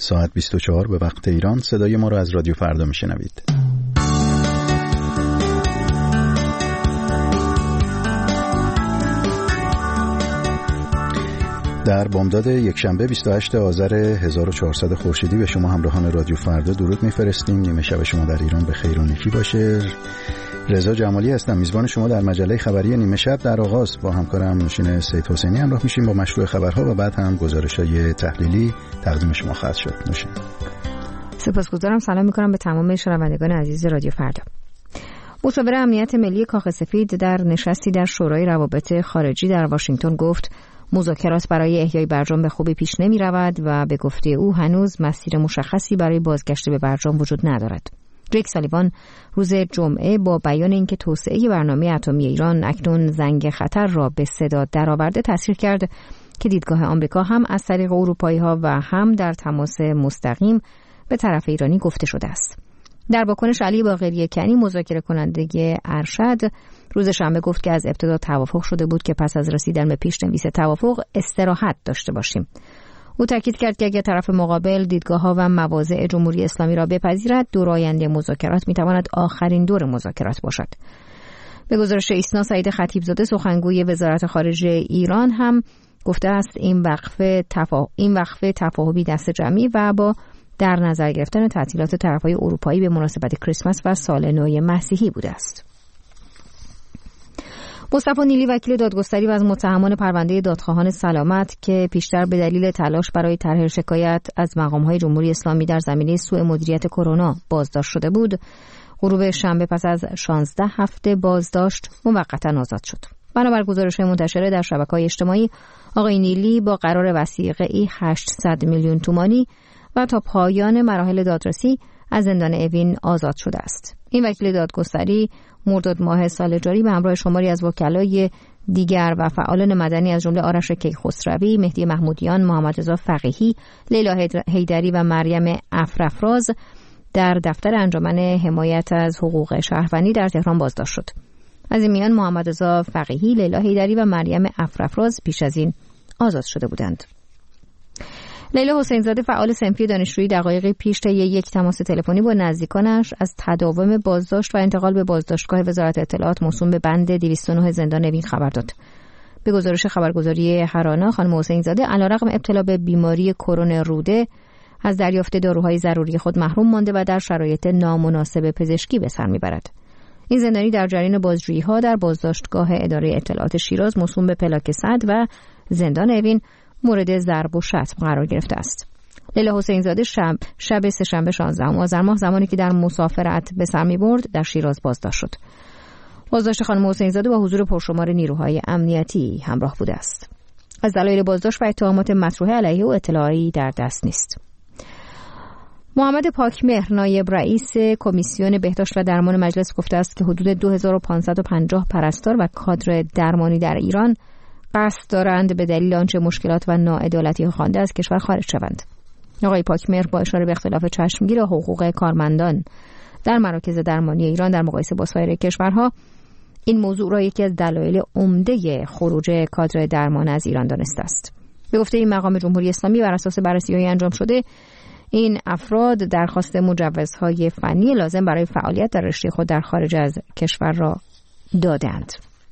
ساعت 24 به وقت ایران صدای ما را از رادیو فردا میشنوید. در بامداد یکشنبه 28 آذر 1400 خورشیدی به شما همراهان رادیو فردا درود میفرستیم. نیمه شب شما در ایران به خیر و نیکی باشه. رضا جمالی هستم، میزبان شما در مجله خبری نیمه شب. در آغاز با همکارم نوشین سید حسینی همراه میشیم با مشروع خبرها و بعد هم گزارش‌های تحلیلی تقدیم شما خواهد شد. نوشین. سپاسگزارم. سلام میکنم به تمام شنوندگان عزیز رادیو فردا. مشاور امنیت ملی کاخ سفید در نشستی در شورای روابط خارجی در واشنگتن گفت مذاکرات برای احیای برجام به خوبی پیش نمی رود و به گفته او هنوز مسیر مشخصی برای بازگشت به برجام وجود ندارد. جیک سالیوان روز جمعه با بیان اینکه توسعه برنامه اتمی ایران اکنون زنگ خطر را به صدا درآورده تصریح کرد که دیدگاه آمریکا هم از طریق اروپایی‌ها و هم در تماس مستقیم به طرف ایرانی گفته شده است. در واکنش علی باقری کنی مذاکره کننده ارشد روز شنبه گفت که از ابتدا توافق شده بود که پس از رسیدن به پیش‌نویس توافق استراحت داشته باشیم. او تاکید کرد که اگر طرف مقابل دیدگاه‌ها و مواضع جمهوری اسلامی را بپذیرد، دور آینده مذاکرات می‌تواند آخرین دور مذاکرات باشد. به گزارش ایسنا سعید خطیبزاده سخنگوی وزارت خارجه ایران هم گفته است این وقفه تفاهمی دست جمعی و با در نظر گرفتن تعطیلات طرف‌های اروپایی به مناسبت کریسمس و سال نو مسیحی بوده است. مصطفی نیلی وکیل دادگستری و از متهمان پرونده دادخواهان سلامت که پیشتر به دلیل تلاش برای طرح شکایت از مقام‌های جمهوری اسلامی در زمینه سوء مدیریت کرونا بازداشت شده بود، غروب شنبه پس از 16 هفته بازداشت موقتا آزاد شد. بنابر گزارش منتشره در شبکه‌های اجتماعی، آقای نیلی با قرار وثیقه‌ای 800 میلیون تومانی و تا پایان مراحل دادرسی از زندان اوین آزاد شده است. این وکیل دادگستری مرداد ماه سال جاری به همراه شماری از وکلای دیگر و فعالان مدنی از جمله آرش کیخسروی، مهدی محمودیان، محمد رضا فقیهی، لیلا حیدری و مریم افرافراز در دفتر انجمن حمایت از حقوق شهروندی در تهران بازداشت شد. از این میان محمد رضا فقیهی، لیلا حیدری و مریم افرافراز پیش از این آزاد شده بودند. لیلا حسین‌زاده فعال صنفی دانشجویی دقایقی پیش طی یک تماس تلفنی با نزدیکانش از تداوم بازداشت و انتقال به بازداشتگاه وزارت اطلاعات موسوم به بند 209 زندان اوین خبر داد. به گزارش خبرگزاری هرانا، خانم حسین‌زاده علیرغم ابتلا به بیماری کرون روده از دریافت داروهای ضروری خود محروم مانده و در شرایط نامناسب پزشکی به سر میبرد. این زندانی در جریان بازجویی‌ها در بازداشتگاه اداره اطلاعات شیراز موسوم به پلاک 100 و زندان اوین مورد ضرب و شتم قرار گرفته است. لیلا حسین‌زاده شب سه‌شنبه 16 آذر ماه زمانی که در مسافرت به سر می‌برد در شیراز بازداشت شد. بازداشت خانم حسین‌زاده با حضور پرشمار نیروهای امنیتی همراه بوده است. از دلایل بازداشت و اتهامات مطروحه علیه او اطلاعی در دست نیست. محمد پاکمهر نایب رئیس کمیسیون بهداشت و درمان مجلس گفته است که حدود 2550 پرستار و کادر درمانی در ایران قصد دارند به دلیل آنچه مشکلات و ناعدالتی خوانده از کشور خارج شوند. آقای پاکمهر با اشاره به اختلاف چشمگیر حقوق کارمندان در مراکز درمانی ایران در مقایسه با سایر کشورها این موضوع را یکی از دلایل عمده خروج کادر درمان از ایران دانسته است. به گفته این مقام جمهوری اسلامی بر اساس بررسی‌های انجام شده این افراد درخواست مجوزهای فنی لازم برای فعالیت در رشته خود در خارج از کشور را دادند.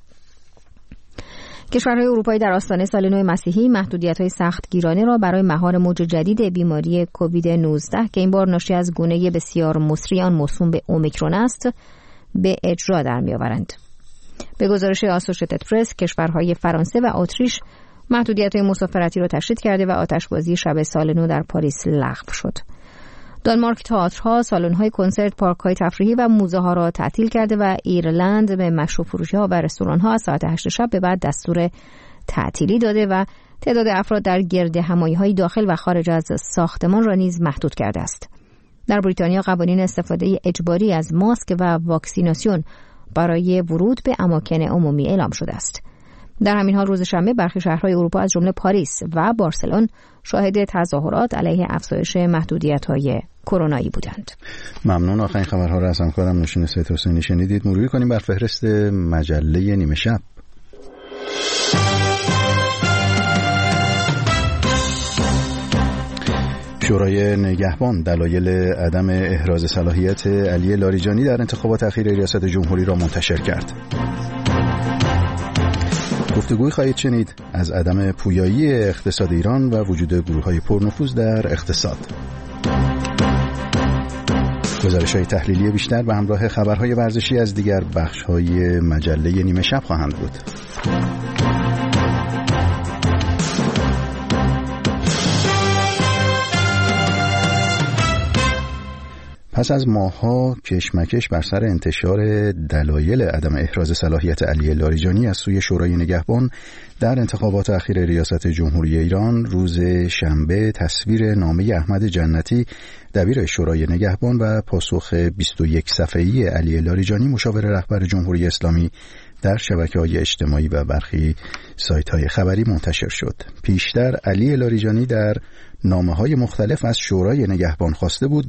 کشورهای اروپایی در آستانه سال نو مسیحی محدودیت‌های سختگیرانه را برای مهار موج جدید بیماری کووید 19 که این بار ناشی از گونه بسیار مصری آن موسوم به اومیکرون است به اجرا در می‌آورند. به گزارش آسوشیتد پرس، کشورهای فرانسه و اتریش محدودیت‌های مسافرتی را تشدید کرده و آتشبازی شب سال نو در پاریس لغو شد. دانمارک تئاترها، سالن‌های کنسرت، پارک‌های تفریحی و موزه‌ها را تعطیل کرده و ایرلند به مشروب فروشی‌ها و رستوران‌ها از ساعت 8 شب به بعد دستور تعطیلی داده و تعداد افراد در گرد همایی‌های داخل و خارج از ساختمان را نیز محدود کرده است. در بریتانیا قوانین استفاده اجباری از ماسک و واکسیناسیون برای ورود به اماکن عمومی اعلام شده است. در همین حال روز شنبه برخی شهرهای اروپا از جمله پاریس و بارسلون شاهد تظاهرات علیه افزایش محدودیت‌های کرونایی بودند. ممنون. آخرین خبرها را از همکارم نوشین سید حسینی شنیدید. مروری کنیم بر فهرست مجله نیمه شب. شورای نگهبان دلایل عدم احراز صلاحیت علی لاریجانی در انتخابات اخیر ریاست جمهوری را منتشر کرد. گفتگوی خواهید شنید از عدم پویایی اقتصاد ایران و وجود گروه‌های پرنفوذ در اقتصاد. گزارش‌های تحلیلی بیشتر به همراه خبرهای ورزشی از دیگر بخش‌های مجله نیمه شب خواهند بود. پس از ماه‌ها کشمکش بر سر انتشار دلایل عدم احراز صلاحیت علی لاریجانی از سوی شورای نگهبان در انتخابات اخیر ریاست جمهوری ایران، روز شنبه تصویر نامه احمد جنتی دبیر شورای نگهبان و پاسخ 21 صفحه‌ای علی لاریجانی مشاور رهبر جمهوری اسلامی در شبکه‌های اجتماعی و برخی سایت‌های خبری منتشر شد. پیشتر علی لاریجانی در نامه‌های مختلف از شورای نگهبان خواسته بود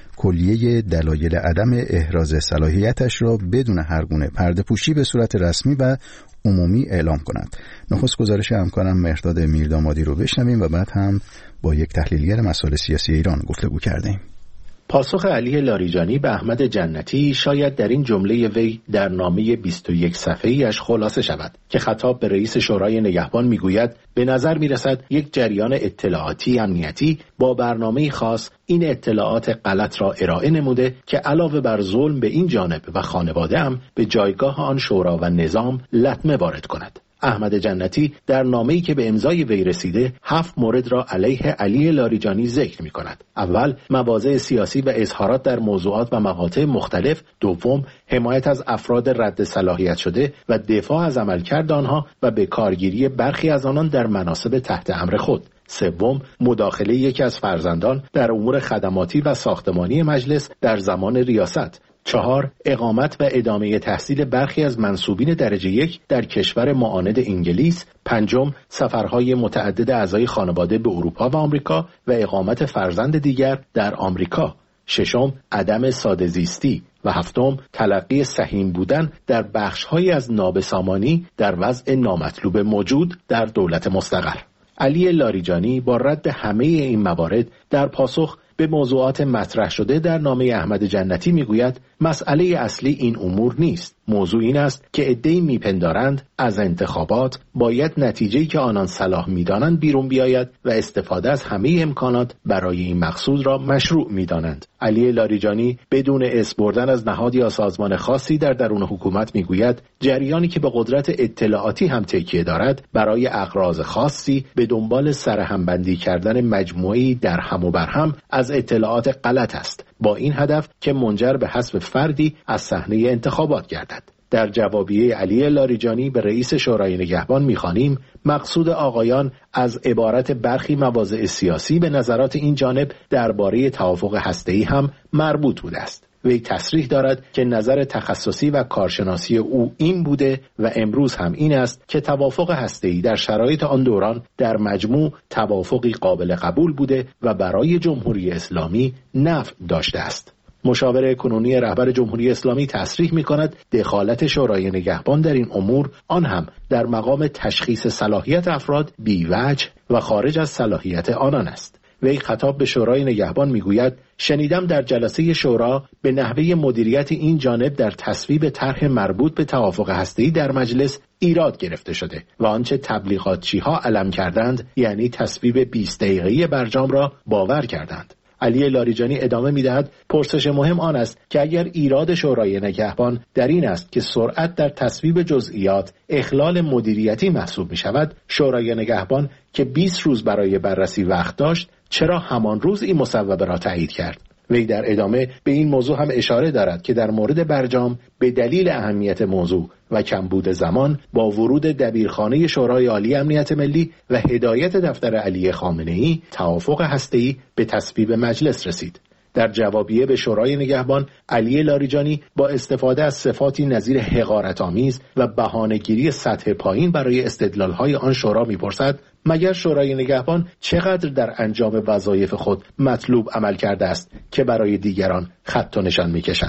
کلیه دلایل عدم احراز صلاحیتش را بدون هر گونه پرده‌پوشی به صورت رسمی و عمومی اعلام کند. نخست گزارش همکارم مهرداد میردامادی رو بشنویم و بعد هم با یک تحلیلگر مسائل سیاسی ایران گفتگو کردیم. پاسخ علی لاریجانی به احمد جنتی شاید در این جمله وی در نامه 21 صفحه‌ایش خلاصه شود که خطاب به رئیس شورای نگهبان میگوید به نظر میرسد یک جریان اطلاعاتی امنیتی با برنامه خاص این اطلاعات غلط را ارائه نموده که علاوه بر ظلم به این جانب و خانواده هم به جایگاه آن شورا و نظام لطمه وارد کند. احمد جنتی در نامه‌ای که به امضای وی رسیده 7 مورد را علیه علی لاریجانی ذکر می‌کند. اول، مواضع سیاسی و اظهارات در موضوعات و مقاطع مختلف. دوم، حمایت از افراد رد صلاحیت شده و دفاع از عملکرد آنها و به کارگیری برخی از آنان در مناصب تحت امر خود. سوم، مداخله یکی از فرزندان در امور خدماتی و ساختمانی مجلس در زمان ریاست. 4. اقامت و ادامه تحصیل برخی از منصوبین درجه 1 در کشور معاند انگلیس. 5. سفرهای متعدد اعضای خانواده به اروپا و آمریکا و اقامت فرزند دیگر در آمریکا. 6. عدم ساده زیستی و 7. تلقی سهیم بودن در بخش‌هایی از نابسامانی در وضع نامطلوب موجود در دولت مستقر. علی لاریجانی با رد همه این موارد در پاسخ به موضوعات مطرح شده در نامه احمد جنتی میگوید مسئله اصلی این امور نیست. موضوع این است که عده‌ای میپندارند از انتخابات باید نتیجه‌ای که آنان صلاح میدانند بیرون بیاید و استفاده از همه امکانات برای این مقصود را مشروع میدانند. علی لاریجانی بدون اسم بردن از نهاد یا سازمان خاصی در درون حکومت میگوید جریانی که به قدرت اطلاعاتی هم تکیه دارد برای اغراض خاصی به دنبال سرهمبندی کردن مجموعه‌ای در هم و بر هم از اطلاعات غلط است، با این هدف که منجر به حذف فردی از صحنه انتخابات گردد. در جوابیه علی لاریجانی به رئیس شورای نگهبان می‌خوانیم مقصود آقایان از عبارت برخی مواضع سیاسی به نظرات این جانب درباره توافق هسته‌ای هم مربوط بوده است. وی تصریح دارد که نظر تخصصی و کارشناسی او این بوده و امروز هم این است که توافق هسته‌ای در شرایط آن دوران در مجموع توافقی قابل قبول بوده و برای جمهوری اسلامی نفع داشته است. مشاور کنونی رهبر جمهوری اسلامی تصریح می‌کند دخالت شورای نگهبان در این امور آن هم در مقام تشخیص صلاحیت افراد بی‌وجه و خارج از صلاحیت آنان است. وی خطاب به شورای نگهبان میگوید شنیدم در جلسه شورا به نحوه مدیریت این جانب در تصویب طرح مربوط به توافق هسته‌ای در مجلس ایراد گرفته شده و آنچه تبلیغاتچی‌ها علم کردند یعنی تصویب 20 دقیقه‌ای برجام را باور کردند. علی لاریجانی ادامه می‌دهد پرسش مهم آن است که اگر ایراد شورای نگهبان در این است که سرعت در تصویب جزئیات اخلال مدیریتی محسوب می‌شود، شورای نگهبان که 20 روز برای بررسی وقت داشت چرا همان روز این مصوبه را تایید کرد؟ وی در ادامه به این موضوع هم اشاره دارد که در مورد برجام به دلیل اهمیت موضوع و کمبود زمان با ورود دبیرخانه شورای عالی امنیت ملی و هدایت دفتر علی خامنه‌ای توافق هسته‌ای به تصویب مجلس رسید. در جوابیه به شورای نگهبان علی لاریجانی با استفاده از صفاتی نظیر حقارت‌آمیز و بهانه‌گیری سطح پایین برای استدلال‌های آن شورا می‌پرسد مگر شورای نگهبان چقدر در انجام وظایف خود مطلوب عمل کرده است که برای دیگران خط و نشان می‌کشد؟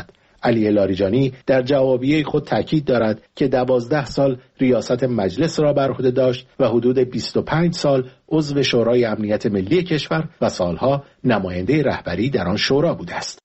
علی لاریجانی در جوابیه خود تاکید دارد که 12 سال ریاست مجلس را بر عهده داشت و حدود 25 سال عضو شورای امنیت ملی کشور و سالها نماینده رهبری در آن شورا بوده است.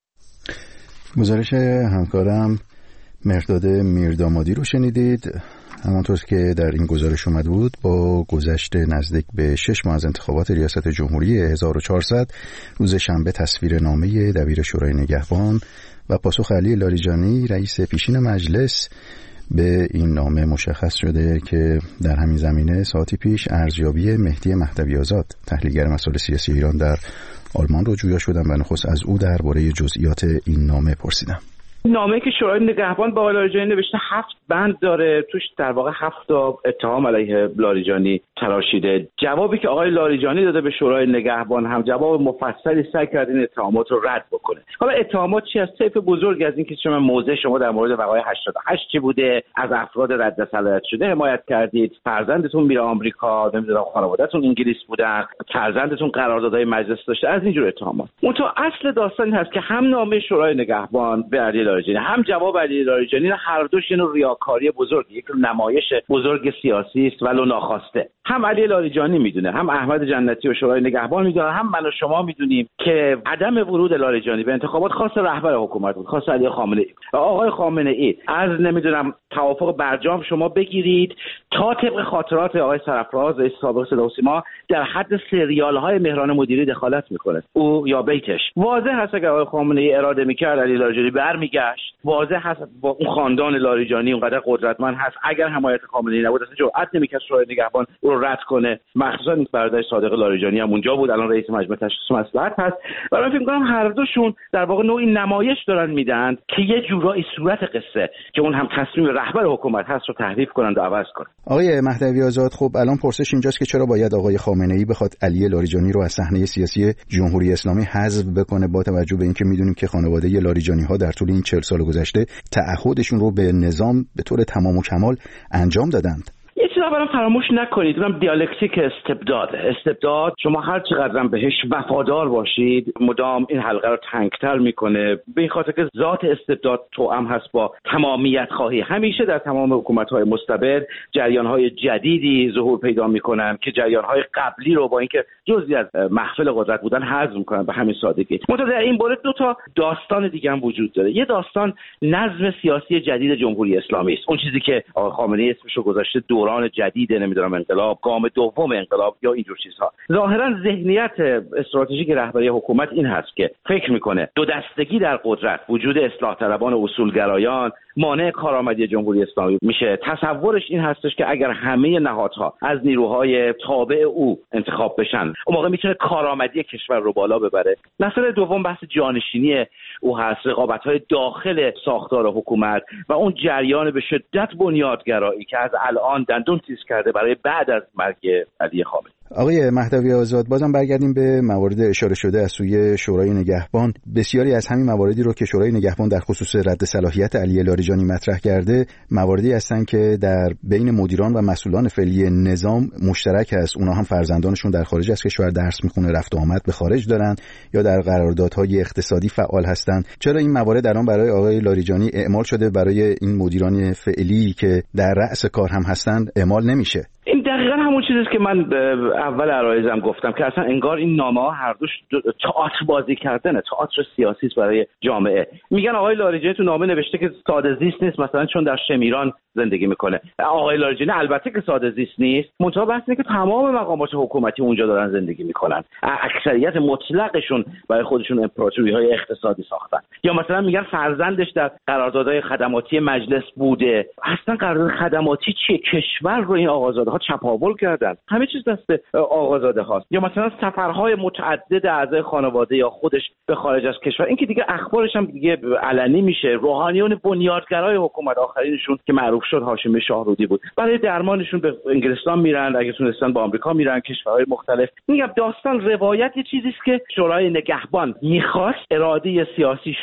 گزارش همکارم مرداد میردامادی رو شنیدید. همانطور که در این گزارش اومد بود، با گذشت نزدیک به 6 ماه از انتخابات ریاست جمهوری 1400 روز شنبه تصویر نامه دبیر شورای نگهبان و پاسخ علی لاریجانی رئیس پیشین مجلس به این نامه مشخص شده که در همین زمینه ساعتی پیش ارزیابی مهدی مهدوی آزاد تحلیلگر مسائل سیاسی ایران در آلمان رو جویا شدم و نخست از او درباره جزئیات این نامه پرسیدم. نامه‌ای که شورای نگهبان با لاریجانی نوشته 7 بند داره، توش در واقع 7 تا اتهام علیه لاریجانی تراشیده. جوابی که آقای لاریجانی داده به شورای نگهبان هم جواب مفصلی سعی کرد این اتهامات رو رد بکنه. حالا اتهامات چی از طیف بزرگ از این که شما موضع شما در مورد وقایع 88 چی بوده، از افراد رد صلاحیت شده حمایت کردید، فرزندتون میره آمریکا، نمیدونم خانواده‌تون انگلیس بودن، فرزندتون قراردادهای مجلس داشته، از اینجور اتهامات. اون تو اصل داستانی هست که هم نامه شورای نگهبان به علی لاریجانی هم جواب علی لاریجانی هر دوش اینو ریاکاری بزرگی، یک نمایش بزرگ سیاسی است ولو ناخواسته. هم علی لاریجانی میدونه، هم احمد جنتی و شورای نگهبان میدونه، هم من و شما میدونیم که عدم ورود لاریجانی به انتخابات خاص رهبر حکومت بود، خاص علی خامنه‌ای. آقای خامنه‌ای از نمیدونم توافق برجام شما بگیرید تا طبق خاطرات آقای سرفراز رئیس سابق صدا و سیما در حد سریال‌های مهران مدیری دخالت میکنه، او یا بیتش. واضح هست اگر آقای خامنه‌ای اراده میکرد علی لاریجانی برمیگشت. واضح هست با اون خاندان لاریجانی اونقدر قدرتمند هست، اگر حمایت خامنه‌ای نبود اصلا جرئت نمی‌کرد شورای نگهبان او رو رد کنه. مخصوصا برادر صادق لاریجانی هم اونجا بود، الان رئیس مجمع تشخیص مصلحت هست. برای فکر می‌کنم هر دوشون در واقع نوعی نمایش دارن میدن که یه جورایی صورت قصه که اون هم تصمیم رهبر حکومت هست رو تحریف کنند و عوض کنند. آقای مهدوی آزاد، خب الان پرسش اینجاست که چرا باید آقای خامنه‌ای بخواد علی لاریجانی رو از صحنه سیاسی جمهوری اسلامی حذف بکنه، با توجه به اینکه می‌دونیم که خانواده لاریجانی‌ها در طول این 40 سال گذشته تعهدشون رو به نظام به طور تمام و کمال انجام دادند. یه چیز رو فراموش نکنید، اونم دیالکتیک استبداد شما هر چقدر بهش وفادار باشید مدام این حلقه رو تنگتر میکنه، به این خاطر که ذات استبداد توأم هست با تمامیت خواهی. همیشه در تمام حکومت‌های مستبد جریان‌های جدیدی ظهور پیدا میکنن که جریان‌های قبلی رو با اینکه جزئی از محفل قدرت بودن حذف میکنن به همین سادگی. منتها در این مورد دو تا داستان دیگه هم وجود داره. یه داستان نظم سیاسی جدید جمهوری اسلامی است، اون چیزی که آقای خامنه‌ای اسمشو گذاشته دوران جدید، نمیدونم انقلاب، گام دوم انقلاب یا اینجور چیزها. ظاهرا ذهنیت استراتژیک رهبری حکومت این هست که فکر میکنه دو دستگی در قدرت، وجود اصلاح طلبان و اصولگرایان مانع کارآمدی جمهوری اسلامی میشه. تصورش این هستش که اگر همه نهادها از نیروهای تابع او انتخاب بشن، اون موقع میتونه کارآمدی کشور رو بالا ببره. مسئله دوم بحث جانشینی او هست، رقابت‌های داخل ساختار حکومت و اون جریان به شدت بنیادگرایی که از الان دندون تیز کرده برای بعد از مرگ علی خامنه‌ای. آقای مهدوی آزاد، بازم برگردیم به موارد اشاره شده از سوی شورای نگهبان. بسیاری از همین مواردی رو که شورای نگهبان در خصوص رد صلاحیت علی لاریجانی مطرح کرده مواردی هستن که در بین مدیران و مسئولان فعلی نظام مشترک است. اونها هم فرزندانشون در خارج از کشور درس میخونه، رفت و آمد به خارج دارن یا در قراردادهای اقتصادی فعال هستن. چرا این موارد الان برای آقای لاریجانی اعمال شده، برای این مدیران فعلی که در رأس کار هم هستن اعمال نمیشه؟ این دقیقاً همون چیزی که من اول عرایزم گفتم که اصلا انگار این نامه‌ها هر دوش تئاتر بازی کردنه، تئاتر سیاسی است برای جامعه. میگن آقای لاریجانی تو نامه نوشته که ساده زیست نیست، مثلا چون در شمیران زندگی میکنه. آقای لاریجانی البته که ساده زیست نیست، منتها بحث اینه که تمام مقامات حکومتی اونجا دارن زندگی میکنن، اکثریت مطلقشون برای خودشون امپراتوری‌های اقتصادی ساختن. یا مثلا میگن فرزندش در قراردادهای خدماتی مجلس بوده. اصلا قرارداد خدماتی چیه؟ کشور رو این آقازاده‌ها چپاول کردن، همه چیز دست آقازاده هاست. یا مثلا سفرهای متعدد اعضای خانواده یا خودش به خارج از کشور، این که دیگه اخبارش هم دیگه علنی میشه. روحانیون بنیادگرای حکومت آخرینشون که معروف شد هاشمی شاهرودی بود، برای درمانشون به انگلستان میرن، اگه تونستن با آمریکا میرن، کشورهای مختلف. میگم داستان روایت یه چیزی است که شورای نگهبان میخواست، اراده سیاسیش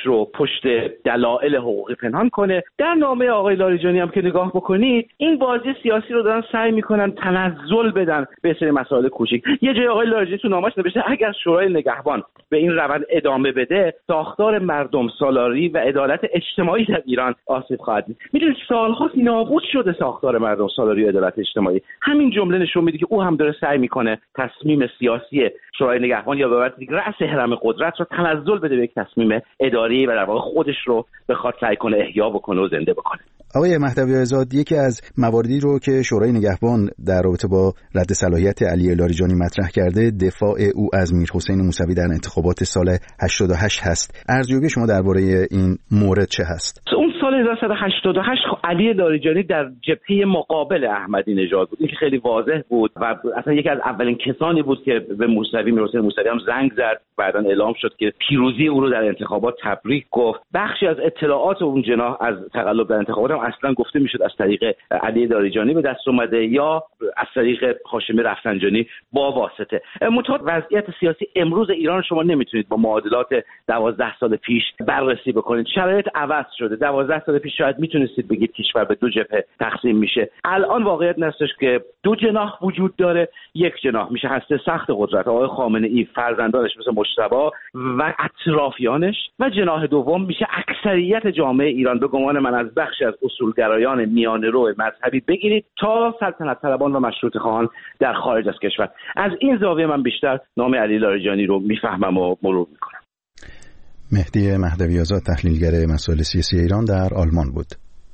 رو پشت دلایل حقوقی پنهان کنه. در نامه آقای لاریجانی هم که نگاه بکنید این بازی سیاسی رو دارن سعی میکنن تنزل بدن به سری مسائل کوچیک. یه جای آقای لاریجانی تو نامش نوشته اگر شورای نگهبان به این روند ادامه بده ساختار مردم سالاری و عدالت اجتماعی در ایران آسیب خواهد دید. میدونید سال‌ها نابود شده ساختار مردم سالاری و عدالت اجتماعی. همین جمله نشون میده که او هم داره سعی میکنه تصمیم سیاسی شورای نگهبان یا به عبارت دیگه رأس هرم قدرت رو تنزل بده به یک تصمیم اداری و در واقع خودش رو بخواد سعی کنه احیا بکنه و زنده بکنه. آقای مهدوی آزاد، یکی از مواردی رو که شورای نگهبان در رابطه با رد صلاحیت علی لاریجانی مطرح کرده دفاع او از میرحسین موسوی در انتخابات سال 88 هست. ارزیابی شما درباره این مورد چه هست؟ اون سال 1988 علی لاریجانی در جبهه مقابل احمدی نژاد بود. این که خیلی واضح بود و اصلا یکی از اولین کسانی بود که به میرحسین موسوی هم زنگ زد. بعداً اعلام شد که پیروزی او رو در انتخابات تبریک گفت. بخشی از اطلاعات اون جناح از تقلب در انتخابات هم اصلا گفته میشد از طریق علی لاریجانی به دست اومده یا از طریق هاشمی رفسنجانی با واسطه. منتها وضعیت سیاسی امروز ایران شما نمیتونید با معادلات 12 سال پیش بررسی بکنید. شرایط عوض شده. 12 سال پیش شاید میتونستید بگید کشور به دو جبهه تقسیم میشه. الان واقعیت هستش که دو جناح وجود داره. یک جناح میشه هسته سخت قدرت آقای خامنه‌ای، فرزندانش مثل مجتبی و اطرافیانش، و جناح دوم میشه اکثریت جامعه ایران به گمان من از بخشی از اصولگرایان میانه‌رو مذهبی بگیرید تا سلطنت طلبان و مشروطه خواهان در خارج از کشور. از این زاویه من بیشتر نام علی لاریجانی رو میفهمم و مرور میکنم. مهدی مهدوی آزاد، تحلیلگر مسائل سیاسی ایران در آلمان بود.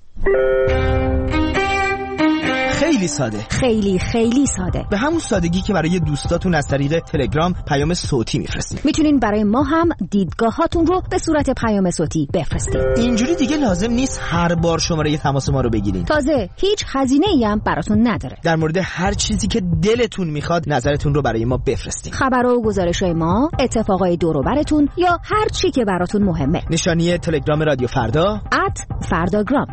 خیلی ساده، خیلی ساده، به همون سادگی که برای دوستاتون از طریق تلگرام پیام صوتی میفرستید. میتونین برای ما هم دیدگاهاتون رو به صورت پیام صوتی بفرستید. اینجوری دیگه لازم نیست هر بار شماره تماس ما رو بگیرین. تازه هیچ هزینه‌ای هم براتون نداره. در مورد هر چیزی که دلتون میخواد نظرتون رو برای ما بفرستید. خبرها و گزارش‌های ما، اتفاقای دور و برتون یا هر چی که براتون مهمه. نشانی تلگرام رادیو فردا @فرداگرام.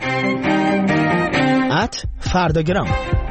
فرداگرام.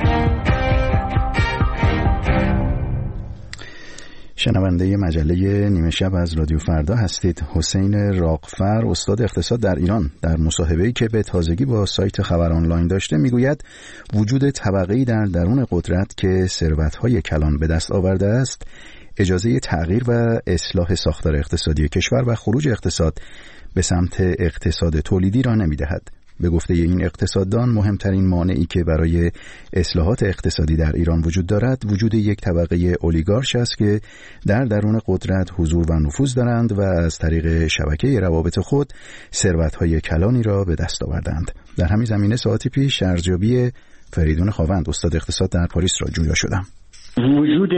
شنونده مجله نیمه شب از رادیو فردا هستید. حسین راقفر، استاد اقتصاد در ایران، در مصاحبه‌ای که به تازگی با سایت خبر آنلاین داشته میگوید وجود طبقه‌ای در درون قدرت که ثروت‌های کلان به دست آورده است اجازه تغییر و اصلاح ساختار اقتصادی کشور و خروج اقتصاد به سمت اقتصاد تولیدی را نمی‌دهد. به گفته این اقتصاددان مهمترین مانعی که برای اصلاحات اقتصادی در ایران وجود دارد وجود یک طبقه اولیگارش است که در درون قدرت حضور و نفوذ دارند و از طریق شبکه روابط خود ثروت‌های کلانی را به دست آوردند. در همین زمینه ساعتی پیش ارزیابی فریدون خاوند، استاد اقتصاد در پاریس را جویا شدم. وجود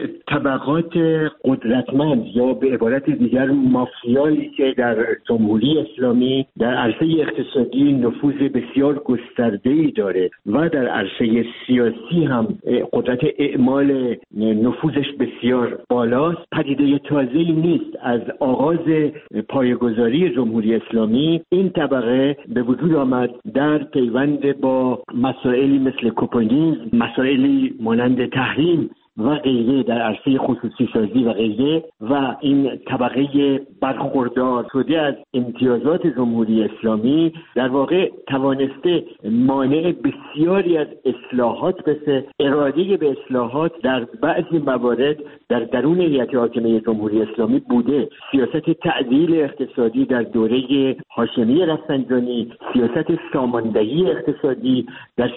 طبقات قدرتمند یا به عبارت دیگر مافیایی که در جمهوری اسلامی در عرصه اقتصادی نفوذ بسیار گسترده‌ای داره و در عرصه سیاسی هم قدرت اعمال نفوذش بسیار بالاست، پدیده تازه‌ای نیست. از آغاز پایه‌گذاری جمهوری اسلامی این طبقه به وجود آمد در پیوند با مسائلی مثل کمونیسم، مسائلی مانند تحریم و غیره در عرصه خصوصی سازی و غیره، و این طبقه برخوردار شده از امتیازات جمهوری اسلامی در واقع توانسته مانع بسیاری از اصلاحات بشه. اراده به اصلاحات در بعضی موارد در درون هیئت حاکمه جمهوری اسلامی بوده. سیاست تعدیل اقتصادی در دوره هاشمی رفسنجانی، سیاست ساماندهی اقتصادی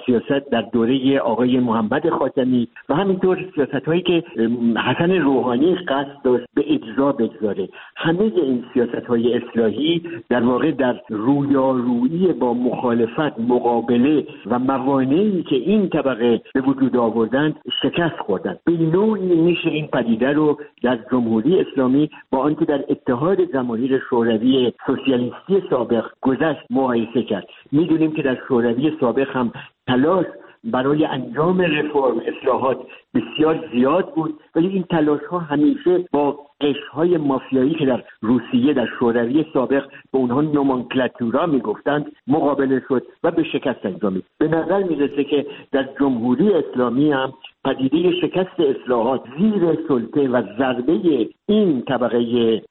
در دوره آقای محمد خاتمی و همینطور سیاست‌هایی که حسن روحانی قصد داشت به اجرا بگذاره. همه این سیاست‌های اصلاحی در واقع در رویارویی با مخالفت، مقابله و موانعی که این طبقه به وجود آوردند شکست خوردند. به نوعی میشه این پدیده رو در جمهوری اسلامی با آنکه در اتحاد جماهیر شوروی سوسیالیستی سابق گذشت مقایسه کرد. میدونیم که در شوروی سابق هم تلاش برای انجام رفرم اصلاحات بسیار زیاد بود، ولی این تلاش ها همیشه با قشرهای مافیایی که در روسیه در شوروی سابق به اونها نومنکلاتورا میگفتند مقابله شد و به شکست انجامید. به نظر میرسه که در جمهوری اسلامی هم پدیده شکست اصلاحات زیر سلطه و ضربه این طبقه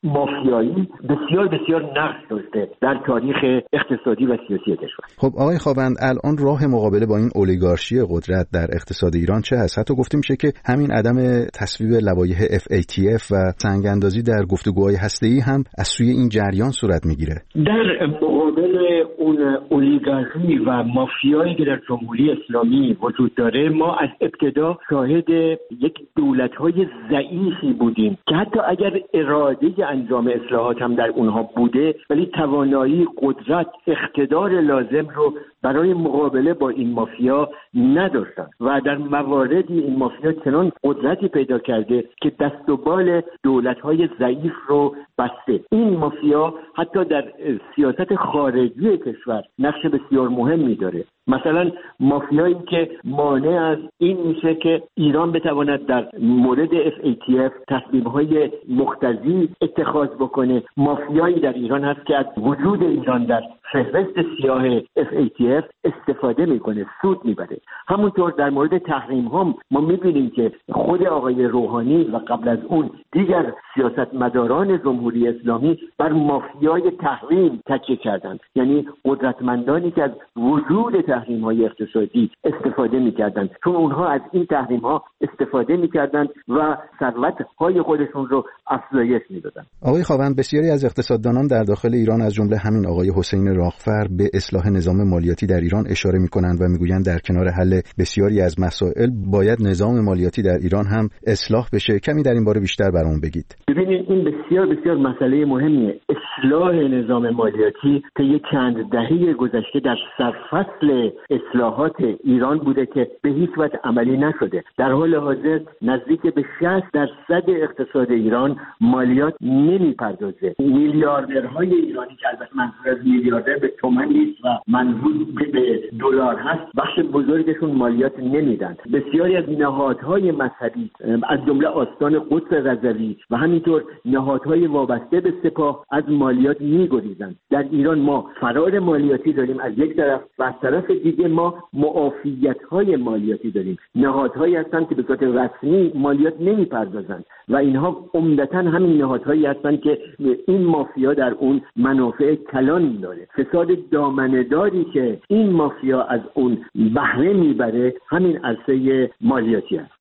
مافیایی بسیار بسیار نقش داشته در تاریخ اقتصادی و سیاسی کشور. خب آقای خاوند، الان راه مقابله با این اولیگارشی قدرت در اقتصاد ایران چه هست؟ حتی گفته میشه که همین عدم تصویب لوایح FATF و سنگ‌اندازی در گفتگوهای هسته‌ای هم از سوی این جریان صورت میگیره. در مقابل اون اولیگارشی و مافیایی که در جمهوری اسلامی وجود داره، ما از ابتدا شاهد یک دولت‌های ضعیفی بودیم که حتی اگر اراده انجام اصلاحات هم در اونها بوده، ولی توانایی، قدرت، اقتدار لازم رو برای مقابله با این مافیا نداشتن و در مواردی این مافیا چنان قدرتی پیدا کرده که دست و بال دولت‌های ضعیف رو بسته. این مافیا حتی در سیاست خارجی کشور نقش بسیار مهمی داره. مثلا مافیایی که مانع از این میشه که ایران بتواند در مورد FATF تصمیم‌های مقتضی اتخاذ بکنه، مافیایی در ایران هست که از وجود ایران در فهرست سیاه FATF استفاده میکنه، سود میبره. همونطور در مورد تحریم هم ما میبینیم که خود آقای روحانی و قبل از اون دیگر سیاستمداران جمهوری اسلامی بر مافیای تحریم تکیه کردند، یعنی قدرتمندانی که از وجود تحریم‌های اقتصادی استفاده می‌کردند، چون اونها از این تحریم‌ها استفاده می‌کردند و ثروت‌های خودشون رو افزایش می‌دادند. آقای خاوند، بسیاری از اقتصاددانان در داخل ایران از جمله همین آقای حسین راغفر به اصلاح نظام مالیاتی در ایران اشاره می‌کنند و می‌گویند در کنار حل بسیاری از مسائل باید نظام مالیاتی در ایران هم اصلاح بشه. کمی در این باره بیشتر برام بگید. ببینید این بسیار بسیار مسئله مهمیه. اصلاح نظام مالیاتی که یک چند دهه گذشته در سرفصل اصلاحات ایران بوده که به هیچ وجه عملی نشده. در حال حاضر نزدیک به 60% اقتصاد ایران مالیات نمیپردازه. میلیاردرهای ایرانی که البته منظور از میلیاردر به تومان نیست و منظور به دلار هست، بخش بزرگشون مالیات نمیدن. بسیاری از نهادهای مذهبی از جمله آستان قدس رضوی و همینطور نهادهای وابسته به سپاه از مالیات میگریزند. در ایران ما فرار مالیاتی داریم از یک طرف و از طرف دیگه ما معافیت‌های مالیاتی داریم. نهادهایی هستند که به صورت رسمی مالیات نمیپردازند و اینها عمدتاً همین نهادهایی هستند که این مافیا در اون منافع کلان داره. فساد دامنه‌داری که این مافیا از اون بهره میبره همین عرصه مالیاتی است.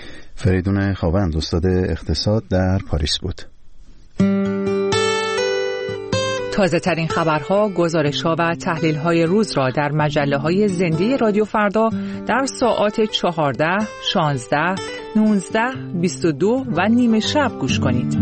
فریدون خاوند، استاد اقتصاد در پاریس بود. تازه ترین خبرها، گزارش‌ها و تحلیل‌های روز را در مجله‌های زنده رادیو فردا در ساعات 14, 16, 19, 22 و نیمه شب گوش کنید.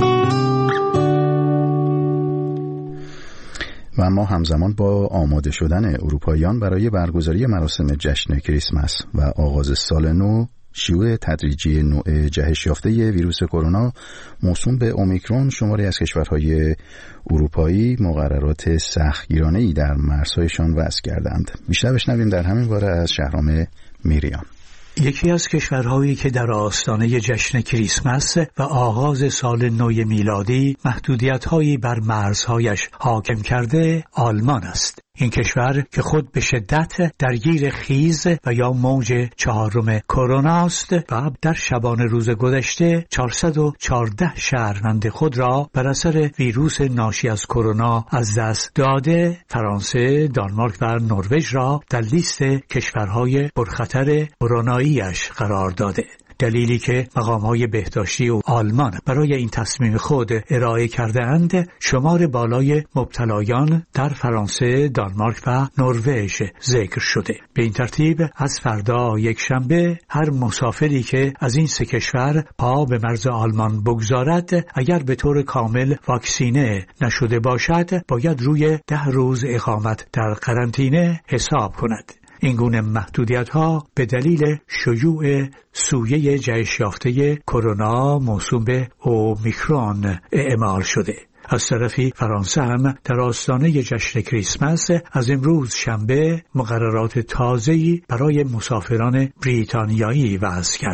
و ما همزمان با آماده شدن اروپاییان برای برگزاری مراسم جشن کریسمس و آغاز سال نو، شیوع تدریجی نوع جهش یافته ویروس کرونا موسوم به اومیکرون، شماری از کشورهای اروپایی مقررات سختگیرانه‌ای در مرزهایشان وضع کردند. بیشتر بشنویم در همین باره از شهرام میریان. یکی از کشورهایی که در آستانه جشن کریسمس و آغاز سال نو میلادی محدودیت‌هایی بر مرزهایش حاکم کرده آلمان است. این کشور که خود به شدت درگیر خیز و یا موج 4 کرونا است و در شبان روز گذشته 414 شهروند خود را بر اثر ویروس ناشی از کرونا از دست داده، فرانسه، دانمارک و نروژ را در لیست کشورهای پرخطر کرونایی‌اش قرار داده. دلیلی که مقام‌های بهداشتی و آلمان برای این تصمیم خود ارائه کرده‌اند، شمار بالای مبتلایان در فرانسه، دانمارک و نروژ ذکر شده. به این ترتیب از فردا یک شنبه هر مسافری که از این سه کشور پا به مرز آلمان بگذارد، اگر به طور کامل واکسینه نشده باشد، باید روی 10 روز اقامت در قرنطینه حساب کند. این گونه محدودیت‌ها به دلیل شیوع سویه جهش یافته کرونا موسوم به اومیکرون اعمال شده. از طرفی فرانسه هم در آستانه جشن کریسمس از امروز شنبه مقررات تازه‌ای برای مسافران بریتانیایی وضع کرده.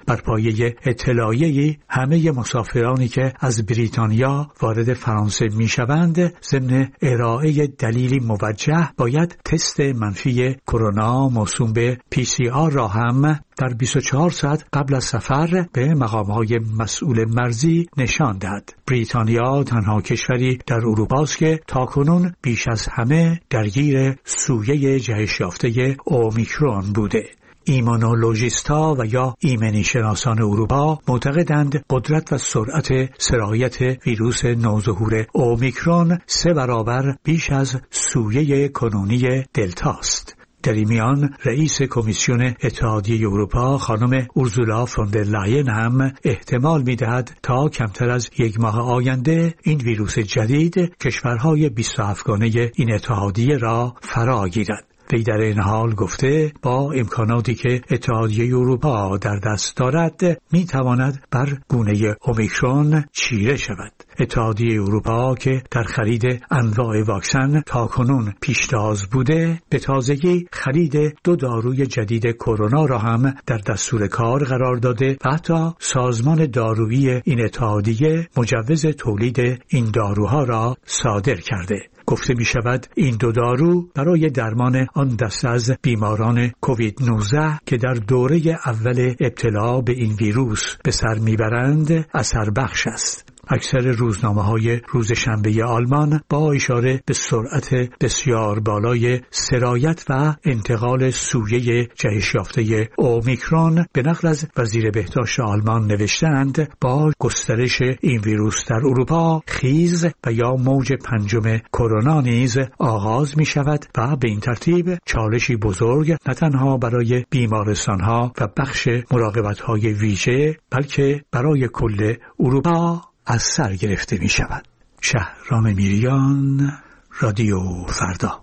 بر پایه اطلاعیه‌ای همه مسافرانی که از بریتانیا وارد فرانسه میشوند ضمن ارائه دلیلی موجه باید تست منفی کرونا موسوم به PCR را هم در 24 ساعت قبل از سفر به مقام‌های مسئول مرزی نشان داد. بریتانیا تنها کشوری در اروپا است که تاکنون بیش از همه درگیر سویه جهش یافته اومیکرون بوده. ایمونولوژیست‌ها و یا ایمنی شناسان اروپا معتقدند قدرت و سرعت سرایت ویروس نوظهور اومیکرون 3 برابر بیش از سویه کنونی دلتا است. در این میان رئیس کمیسیون اتحادیه اروپا خانم اورزولا فوندر لاین هم احتمال می‌دهد تا کمتر از 1 ماه آینده این ویروس جدید کشورهای 27 گانه این اتحادیه را فرا گیرد. وی در این حال گفته با امکاناتی که اتحادیه اروپا در دست دارد میتواند بر گونه اومیکرون چیره شود. اتحادیه اروپا که در خرید انواع واکسن تاکنون پیشتاز بوده به تازگی خرید 2 داروی جدید کرونا را هم در دستور کار قرار داده و حتی سازمان دارویی این اتحادیه مجوز تولید این داروها را صادر کرده. گفته می شود این 2 دارو برای درمان آن دسته از بیماران کووید 19 که در دوره اول ابتلا به این ویروس به سر می برند اثر بخش است. اکثر روزنامه‌های روز شنبه آلمان با اشاره به سرعت بسیار بالای سرایت و انتقال سویه جهش یافته اومیکرون به نقل از وزیر بهداشت آلمان نوشتند با گسترش این ویروس در اروپا خیز و یا موج 5 کرونا نیز آغاز می شود و به این ترتیب چالشی بزرگ نه تنها برای بیمارستان‌ها و بخش مراقبت‌های ویژه بلکه برای کل اروپا از سر گرفته می شود. شهرام میریان، رادیو فردا.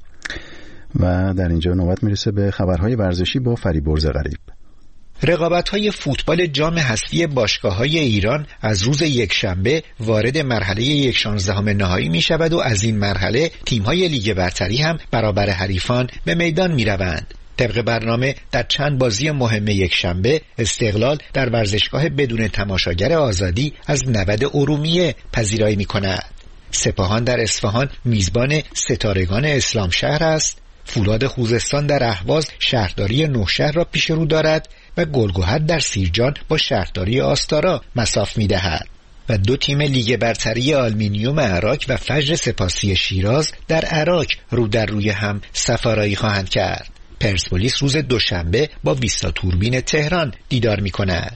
و در اینجا نوبت میرسه به خبرهای ورزشی با فریبرز غریب. رقابت‌های فوتبال جام حذفی باشگاه‌های ایران از روز یکشنبه وارد مرحله 1/16 نهایی می‌شود و از این مرحله تیم‌های لیگ برتری هم برابر حریفان به میدان می‌روند. طبق برنامه در چند بازی مهم یکشنبه استقلال در ورزشگاه بدون تماشاگر آزادی از نبرد ارومیه پذیرایی می‌کند. سپاهان در اصفهان میزبان ستارگان اسلام شهر است. فولاد خوزستان در اهواز شهرداری نوشهر را پیش رو دارد و گلگهر در سیرجان با شهرداری آستارا مصاف می‌دهد. و 2 تیم لیگ برتری آلومینیوم عراق و فجر سپاسی شیراز در عراق رو در روی هم سفارایی خواهند کرد. پرسپولیس روز دوشنبه با ویستا توربین تهران دیدار می‌کند.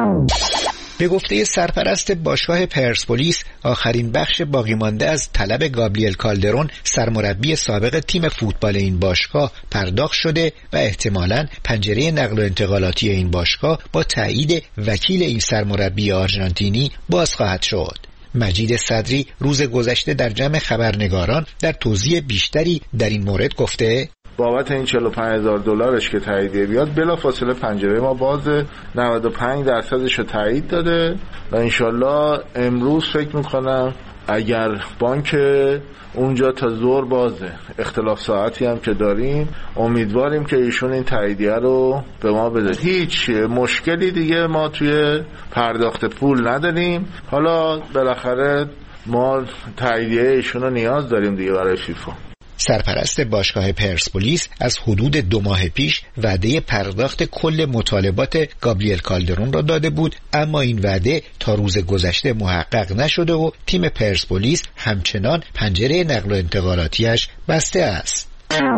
به گفته سرپرست باشگاه پرسپولیس آخرین بخش باقی مانده از طلب گابریل کالدرون سرمربی سابق تیم فوتبال این باشگاه پرداخت شده و احتمالاً پنجره نقل و انتقالاتی این باشگاه با تایید وکیل این سرمربی آرژانتینی باز خواهد شد. مجید صدری روز گذشته در جمع خبرنگاران در توضیح بیشتری در این مورد گفته بابت این $45,000 که تاییدیه بیاد بلافاصله پنجره ما بازه، 95% رو تایید داده و انشالله امروز فکر میکنم اگر بانک اونجا تا ظهر بازه، اختلاف ساعتی هم که داریم، امیدواریم که ایشون این تاییدیه رو به ما بده. هیچ مشکلی دیگه ما توی پرداخت پول نداریم. حالا بالاخره ما تاییدیه ایشون رو نیاز داریم دیگه برای فیفا. سرپرست باشگاه پرسپولیس از حدود 2 ماه پیش وعده پرداخت کل مطالبات گابریل کالدرون را داده بود، اما این وعده تا روز گذشته محقق نشده و تیم پرسپولیس همچنان پنجره نقل و انتقالاتیش بسته است.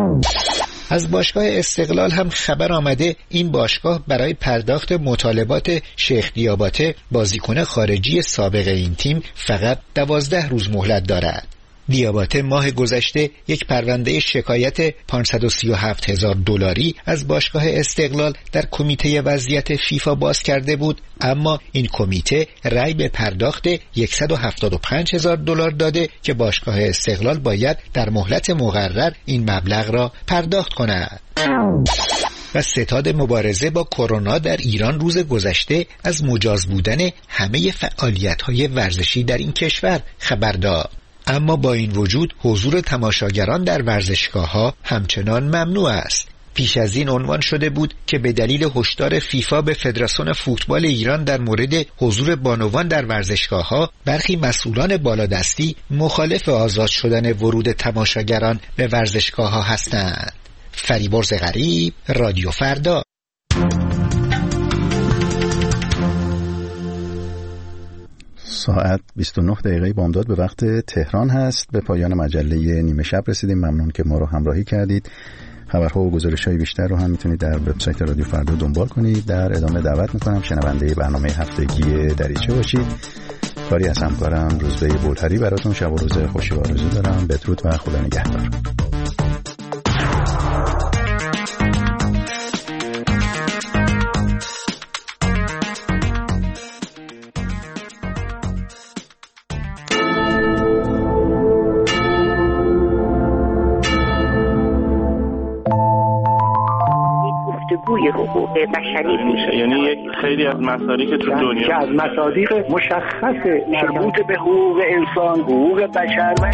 از باشگاه استقلال هم خبر آمده این باشگاه برای پرداخت مطالبات شیخ دیاباته بازیکن خارجی سابق این تیم فقط 12 روز مهلت دارد. دیاباته ماه گذشته یک پرونده شکایت $537,000 از باشگاه استقلال در کمیته وضعیت فیفا باز کرده بود، اما این کمیته رأی به پرداخت $175,000 داده که باشگاه استقلال باید در مهلت مقرر این مبلغ را پرداخت کند. و ستاد مبارزه با کرونا در ایران روز گذشته از مجاز بودن همه فعالیت‌های ورزشی در این کشور خبر داد. اما با این وجود حضور تماشاگران در ورزشگاه‌ها همچنان ممنوع است. پیش از این عنوان شده بود که به دلیل هشدار فیفا به فدراسیون فوتبال ایران در مورد حضور بانوان در ورزشگاه‌ها، برخی مسئولان بالادستی مخالف آزاد شدن ورود تماشاگران به ورزشگاه‌ها هستند. فریبرز غریب، رادیو فردا. ساعت 29 دقیقه بامداد به وقت تهران هست. به پایان مجله نیمه شب رسیدیم. ممنون که ما رو همراهی کردید. خبرها و گزارش‌های بیشتر رو هم میتونید در وبسایت رادیو فردا دنبال کنید. در ادامه دعوت میکنم شنونده برنامه هفتگی دریچه باشید. کاری از همکارم روزبه بولهری براتون شب و روز خوشی آرزو دارم. بدرود و خدا نگهدار. حقوق بشری میشه، یعنی یک خیلی از مصادیق تو دنیا که از مصادیق مشخص مربوط به حقوق انسان، حقوق بشر و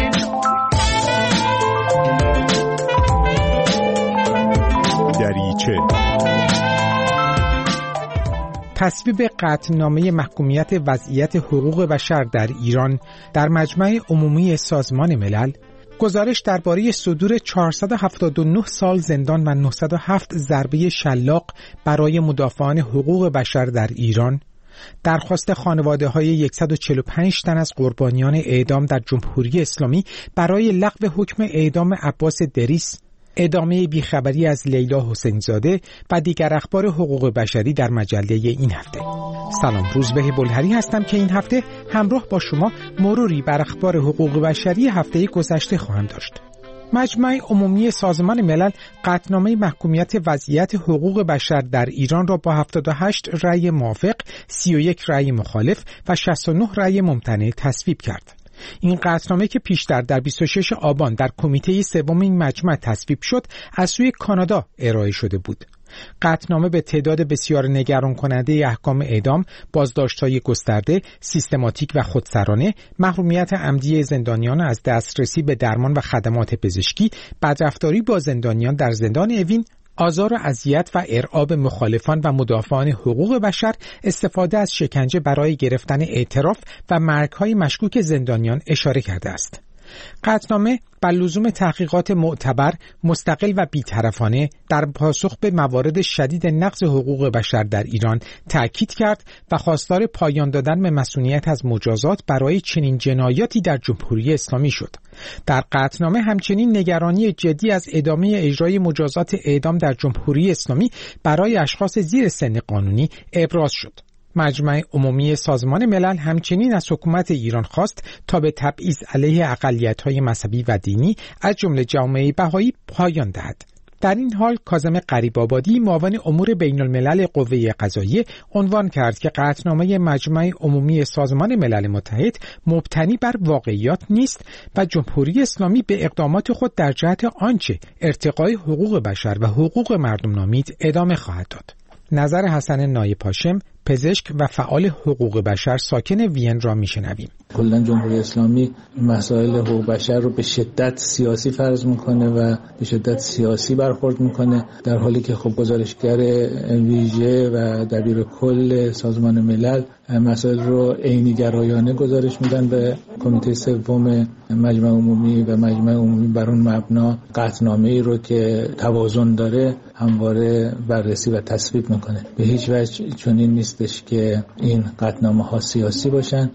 دریچه. تصویب قطعنامه محکومیت وضعیت حقوق بشر در ایران در مجمع عمومی سازمان ملل، گزارش درباره صدور 479 سال زندان و 907 ضربه شلاق برای مدافعان حقوق بشر در ایران، درخواست خانواده‌های 145 تن از قربانیان اعدام در جمهوری اسلامی برای لغو حکم اعدام عباس دریس، ادامه بیخبری از لیلا حسین زاده و دیگر اخبار حقوق بشری در مجله این هفته. سلام، روزبه بولهری هستم که این هفته همراه با شما مروری بر اخبار حقوق بشری هفته گذشته خواهم داشت. مجمع عمومی سازمان ملل قطعنامه محکومیت وضعیت حقوق بشر در ایران را با 78 رأی موافق، 31 رأی مخالف و 69 رأی ممتنع تصویب کرد. این قطعنامه که پیشتر در 26 آبان در کمیته سوم این مجمع تصویب شد، از سوی کانادا ارائه شده بود. قطعنامه به تعداد بسیار نگران کننده احکام اعدام، بازداشت‌های گسترده، سیستماتیک و خودسرانه، محرومیت عمدی زندانیان از دسترسی به درمان و خدمات پزشکی، بدرفتاری با زندانیان در زندان اوین، آزار و اذیت و ارعاب مخالفان و مدافعان حقوق بشر، استفاده از شکنجه برای گرفتن اعتراف و مرگ‌های مشکوک زندانیان اشاره کرده است. قطعنامه بر لزوم تحقیقات معتبر، مستقل و بی‌طرفانه در پاسخ به موارد شدید نقض حقوق بشر در ایران تأکید کرد و خواستار پایان دادن به مسئولیت از مجازات برای چنین جنایاتی در جمهوری اسلامی شد. در قطعنامه همچنین نگرانی جدی از ادامه اجرای مجازات اعدام در جمهوری اسلامی برای اشخاص زیر سن قانونی ابراز شد. مجمع عمومی سازمان ملل همچنین از حکومت ایران خواست تا به تبعیض علیه اقلیت‌های مذهبی و دینی از جمله جامعه بهایی پایان دهد. در این حال کاظم غریب‌آبادی، معاون امور بین‌الملل قوه قضاییه، عنوان کرد که قطعنامه مجمع عمومی سازمان ملل متحد مبتنی بر واقعیات نیست و جمهوری اسلامی به اقدامات خود در جهت آنچه ارتقای حقوق بشر و حقوق مردم نامید ادامه خواهد داد. نظر حسن نایب هاشم، پزشک و فعال حقوق بشر ساکن وین را میشنویم. کلا جمهوری اسلامی مسائل حقوق بشر رو به شدت سیاسی فرض میکنه و به شدت سیاسی برخورد میکنه، در حالی که خب گزارشگر ویژه و دبیر کل سازمان ملل مسائل رو عینی‌گرایانه گزارش میدن به کمیته سوم مجمع عمومی و مجمع عمومی بر اون مبنا قطعنامه‌ای رو که توازن داره همواره بررسی و تصویب میکنه. به هیچ وجه چنین نیستش که این قطعنامه‌ها سیاسی باشن.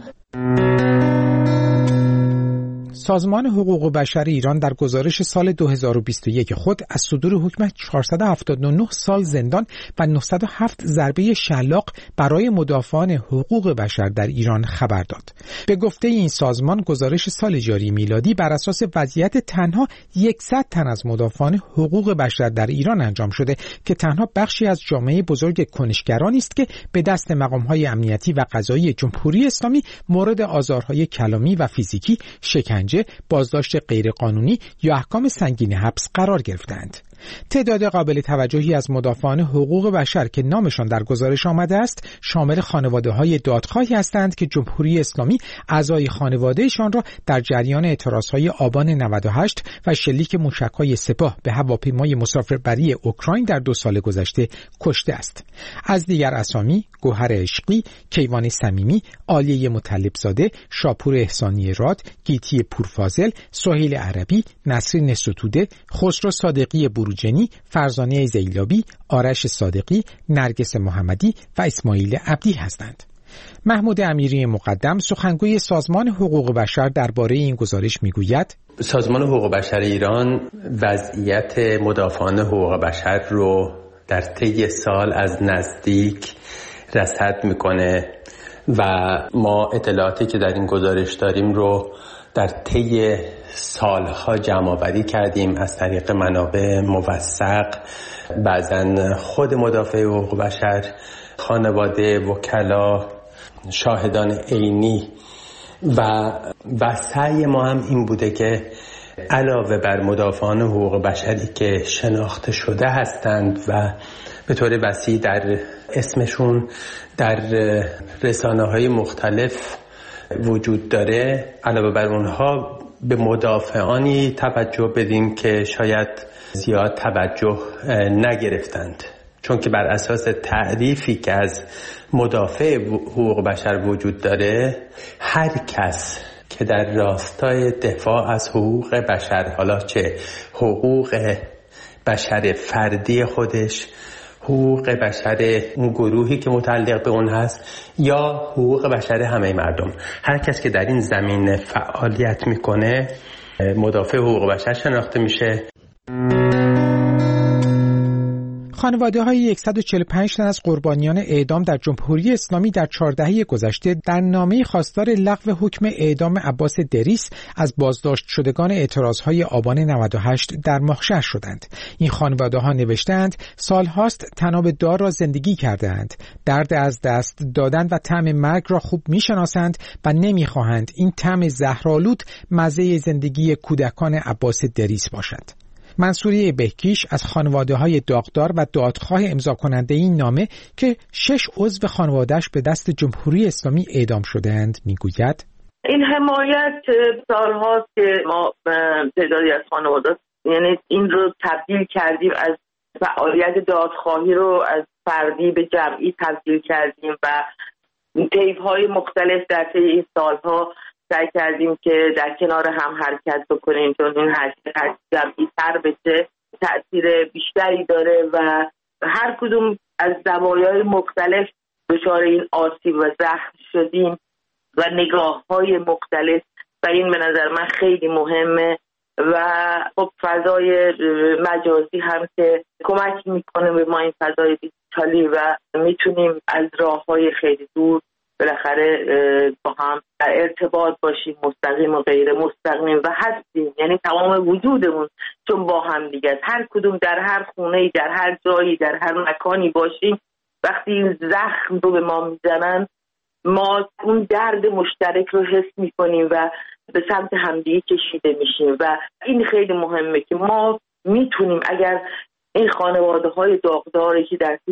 سازمان حقوق بشر ایران در گزارش سال 2021 خود از صدور حکم 479 سال زندان و 907 ضربه شلاق برای مدافعان حقوق بشر در ایران خبر داد. به گفته این سازمان، گزارش سال جاری میلادی بر اساس وضعیت تنها 100 تن از مدافعان حقوق بشر در ایران انجام شده که تنها بخشی از جامعه بزرگ کنشگرانی است که به دست مقام‌های امنیتی و قضایی جمهوری اسلامی مورد آزارهای کلامی و فیزیکی، شکنجه، بازداشت غیرقانونی یا احکام سنگین حبس قرار گرفتند. تعداد قابل توجهی از مدافعان حقوق بشر که نامشان در گزارش آمده است شامل خانواده‌های دادخواهی هستند که جمهوری اسلامی اعضای خانوادهشان را در جریان اعتراضهای آبان 98 و شلیک موشک‌های سپاه به هواپیمای مسافربری اوکراین در 2 سال گذشته کشته است. از دیگر اسامی گوهر عشقی، کیوان صمیمی، عالیه مطلبزاده، شاپور احسانی راد، گیتی پورفاضل، سهیل عربی، نسرین ستوده، خسرو صادقی بروجنی، فرزانه زیلابی، آرش صادقی، نرگس محمدی و اسماعیل عبدی هستند. محمود امیری مقدم سخنگوی سازمان حقوق بشر درباره این گزارش میگوید: سازمان حقوق بشر ایران وضعیت مدافعان حقوق بشر رو در طی سال از نزدیک رصد میکنه و ما اطلاعاتی که در این گزارش داریم رو در طی سالها جمع‌آوری کردیم از طریق منابع موثق، بعضن خود مدافع حقوق بشر، خانواده، وکلا، شاهدان عینی و سعی ما هم این بوده که علاوه بر مدافعان حقوق بشری که شناخته شده هستند و به طور وسیع در اسمشون در رسانه‌های مختلف وجود داره، علاوه بر اونها به مدافعانی توجه بدیم که شاید زیاد توجه نگرفتند، چون که بر اساس تعریفی که از مدافع حقوق بشر وجود داره، هر کس که در راستای دفاع از حقوق بشر، حالا چه حقوق بشر فردی خودش، حقوق بشر اون گروهی که متعلق به اون هست، یا حقوق بشر همه مردم، هر کس که در این زمینه فعالیت میکنه مدافع حقوق بشر شناخته میشه. خانواده‌های 145 تن از قربانیان اعدام در جمهوری اسلامی در 4 دهه گذشته در نامه خواستار لغو حکم اعدام عباس دریس از بازداشت شدگان اعتراضهای آبان 98 در ماهشهر شدند. این خانواده‌ها نوشتند سالهاست طناب دار را زندگی کرده‌اند، درد از دست دادن و طعم مرگ را خوب می‌شناسند و نمی‌خواهند این طعم زهرآلود مزه زندگی کودکان عباس دریس باشد. منصوری بهکیش از خانواده‌های داغدار و دادخواه امضا کننده این نامه که 6 عضو خانواده‌اش به دست جمهوری اسلامی اعدام شده‌اند میگوید: این حمایت سال‌هاست که ما تعدادی از خانواده یعنی این رو تبدیل کردیم، از فعالیت دادخواهی رو از فردی به جمعی تبدیل کردیم و طیف‌های مختلف در طی این سال‌ها سعی کردیم که در کنار هم حرکت بکنیم، چون این حرکت جمعی تر بشه تأثیر بیشتری داره و هر کدوم از زوایای مختلف دچار این آسیب و زخم شدیم و نگاه‌های مختلف و این به نظر من خیلی مهمه و خب فضای مجازی هم که کمک میکنه به ما این فضای دیجیتالی و میتونیم از راه‌های خیلی دور بالاخره با هم در ارتباط باشیم، مستقیم و غیر مستقیم و هستیم، یعنی تمام وجودمون چون با هم دیگه هر کدوم در هر خونه‌ای، در هر جایی، در هر مکانی باشیم، وقتی این زخم رو به ما میزنن ما اون درد مشترک رو حس میکنیم و به سمت همدیگه کشیده میشیم و این خیلی مهمه که ما میتونیم اگر این خانواده‌های داغداری که در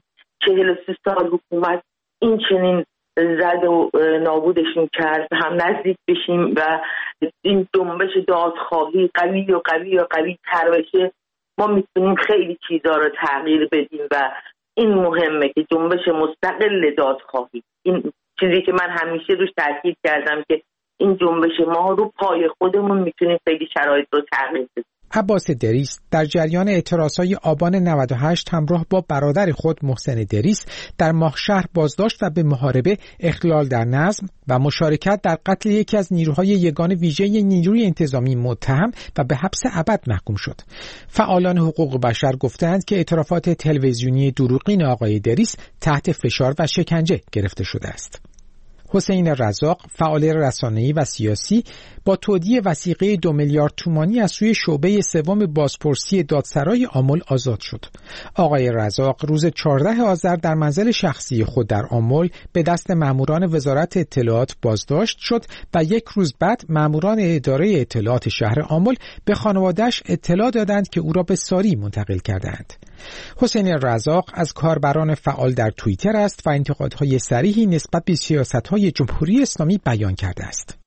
43 سال حکومت این چنین زد و نابودشون کرد هم نزدیک بشیم و این جنبش دادخواهی قوی و قوی و قوی تر بشه، ما میتونیم خیلی چیزا رو تغییر بدیم و این مهمه که جنبش مستقل دادخواهی، این چیزی که من همیشه روش تاکید کردم که این جنبش ما رو پای خودمون میتونیم خیلی شرایط رو تغییر بدیم. عباس دریس در جریان اعتراضهای آبان 98 همراه با برادر خود محسن دریس در ماهشهر بازداشت و به محاربه، اخلال در نظم و مشارکت در قتل یکی از نیروهای یگان ویژه نیروی انتظامی متهم و به حبس ابد محکوم شد. فعالان حقوق بشر گفتند که اعترافات تلویزیونی دروغین آقای دریس تحت فشار و شکنجه گرفته شده است. حسین رزاق، فعال رسانه‌ای و سیاسی، با تودیع وثیقه 2 میلیارد تومانی از سوی شعبه سوم بازپرسی دادسرای آمل آزاد شد. آقای رزاق روز 14 آذر در منزل شخصی خود در آمل به دست ماموران وزارت اطلاعات بازداشت شد و 1 روز بعد ماموران اداره اطلاعات شهر آمل به خانواده‌اش اطلاع دادند که او را به ساری منتقل کردند. حسین رزاق از کاربران فعال در توییتر است و انتقادهای صریحی نسبت به سیاست‌های جمهوری اسلامی بیان کرده است.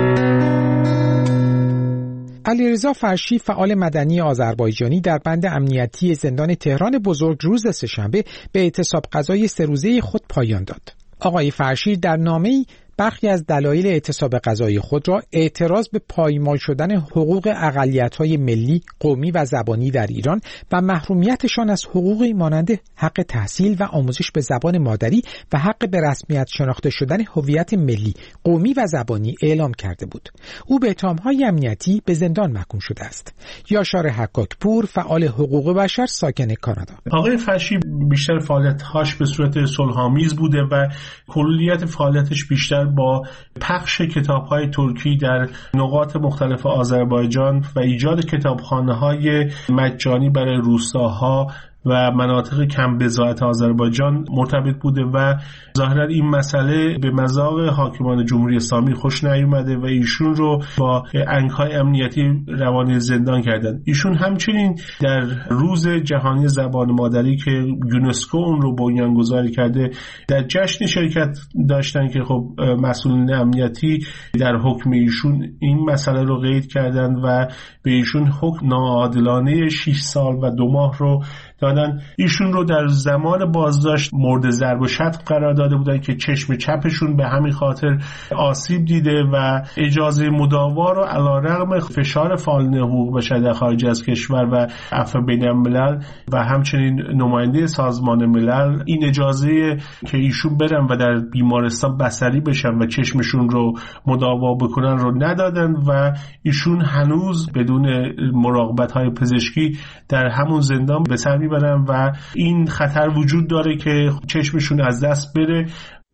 علیرضا فرشی فعال مدنی آذربایجانی در بند امنیتی زندان تهران بزرگ روز سه‌شنبه به اعتصاب غذای 3 روزه خود پایان داد. آقای فرشی در نامه‌ای برخی از دلایل اعتصاب غذایی خود را اعتراض به پایمال شدن حقوق اقلیت‌های ملی، قومی و زبانی در ایران و محرومیتشان از حقوقی مانند حق تحصیل و آموزش به زبان مادری و حق به رسمیت شناخته شدن هویت ملی، قومی و زبانی اعلام کرده بود. او به اتهام‌های امنیتی به زندان محکوم شده است. یاشار حکاکپور فعال حقوق بشر ساکن کانادا. آقای فرشی بیشتر فعالیت‌هاش به صورت صلح‌آمیز بوده و کلیت فعالیتش بیشتر با پخش کتاب‌های ترکی در نقاط مختلف آذربایجان و ایجاد کتابخانه‌های مجانی برای روستاها و مناطق کم بضاعت آذربایجان مرتبط بوده و ظاهرا این مسئله به مذاق حاکمان جمهوری اسلامی خوش نیامده و ایشون رو با انگ‌های امنیتی روانه زندان کردند. ایشون همچنین در روز جهانی زبان مادری که یونسکو اون رو بنیانگذاری کرده در جشن شرکت داشتن که خب مسئولین امنیتی در حکم ایشون این مسئله رو قید کردند و به ایشون حکم ناعادلانه 6 سال و 2 ماه رو دادن. ایشون رو در زمان بازداشت مورد ضرب و شتم قرار داده بودن که چشم چپشون به همین خاطر آسیب دیده و اجازه مداوا رو علیرغم فشار فعالین حقوق بشر در خارج از کشور و عفو بین الملل و همچنین نماینده سازمان ملل این اجازه که ایشون برن و در بیمارستان بصری بشن و چشمشون رو مداوا بکنن رو ندادن و ایشون هنوز بدون مراقبت‌های پزشکی در همون زندان به سر میبرن و این خطر وجود داره که چشمشون از دست بره.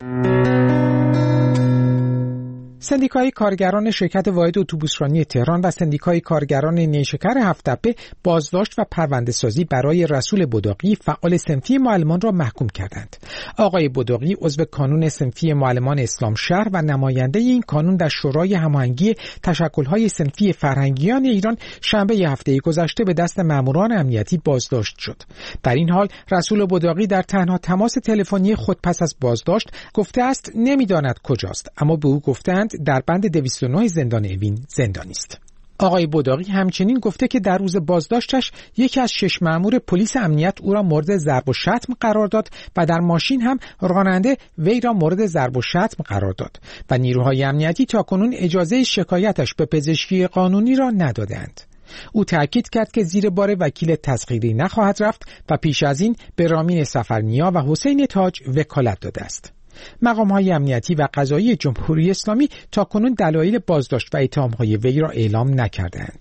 سندیکای کارگران شرکت واحد اتوبوسرانی تهران و سندیکای کارگران نیشکر هفت‌تپه بازداشت و پرونده‌سازی برای رسول بداقی فعال صنفی معلمان را محکوم کردند. آقای بداقی عضو کانون صنفی معلمان اسلام شهر و نماینده این کانون در شورای هماهنگی تشکل‌های صنفی فرهنگیان ایران شنبه هفته گذشته به دست ماموران امنیتی بازداشت شد. در این حال رسول بداقی در تنها تماس تلفنی خود پس از بازداشت گفته است نمی‌داند کجاست، اما به او گفتند در بند 209 زندان اوین زندانی است. آقای بداقی همچنین گفته که در روز بازداشتش یکی از 6 مأمور پلیس امنیت او را مورد ضرب و شتم قرار داد و در ماشین هم راننده وی را مورد ضرب و شتم قرار داد و نیروهای امنیتی تاکنون اجازه شکایتش به پزشکی قانونی را ندادند. او تأکید کرد که زیر بار وکیل تسخیری نخواهد رفت و پیش از این به رامین سفرنیا و حسین تاج وکالت داده است. مقام‌های امنیتی و قضایی جمهوری اسلامی تاکنون دلایل بازداشت و اتهام‌های وی را اعلام نکردند.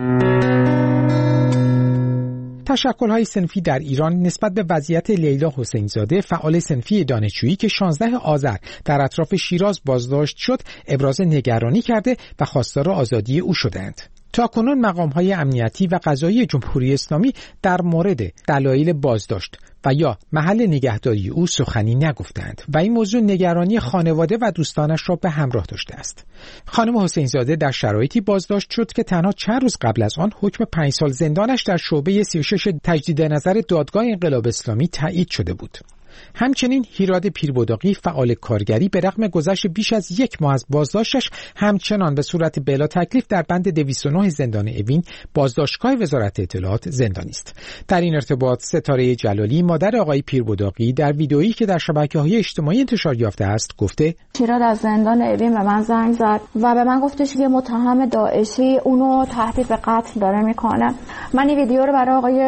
تشکل‌های صنفی در ایران نسبت به وضعیت لیلا حسین زاده فعال صنفی دانشجویی که 16 آذر در اطراف شیراز بازداشت شد ابراز نگرانی کرده و خواستار آزادی او شدند. تاکنون مقام‌های امنیتی و قضایی جمهوری اسلامی در مورد دلایل بازداشت و یا محل نگهداری او سخنی نگفتند و این موضوع نگرانی خانواده و دوستانش را به همراه داشته است. خانم حسین زاده در شرایطی بازداشت شد که تنها چند روز قبل از آن حکم 5 سال زندانش در شعبه 36 تجدید نظر دادگاه انقلاب اسلامی تایید شده بود. همچنین هیراد پیربداقی فعال کارگری به رغم گذشت بیش از 1 ماه از بازداشتش همچنان به صورت بلا تکلیف در بند 209 زندان اوین بازداشتگاه وزارت اطلاعات زندانی است. در این ارتباط ستاره جلالی مادر آقای پیربداقی در ویدئویی که در شبکه‌های اجتماعی انتشار یافته است گفته هیراد از زندان اوین به من زنگ زد و به من گفتش که متهم داعشی اونو تهدید به قتل داره میکنه. من این ویدیو رو برای آقای